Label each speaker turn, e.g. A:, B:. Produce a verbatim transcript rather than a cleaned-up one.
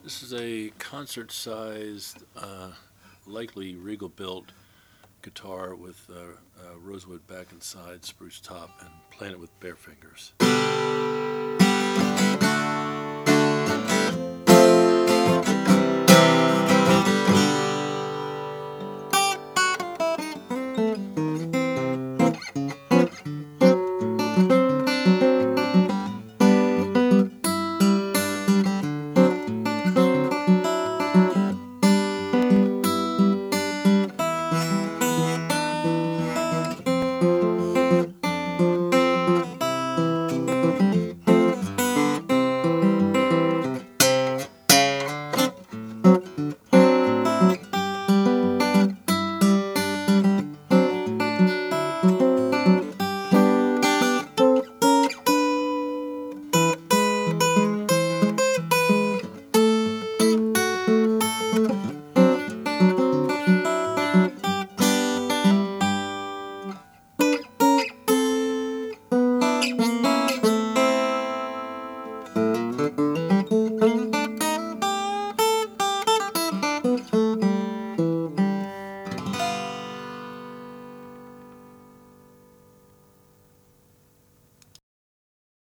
A: This is a concert-sized, uh, likely Regal-built guitar with uh, uh, rosewood back and side, spruce top, and playing it with bare fingers.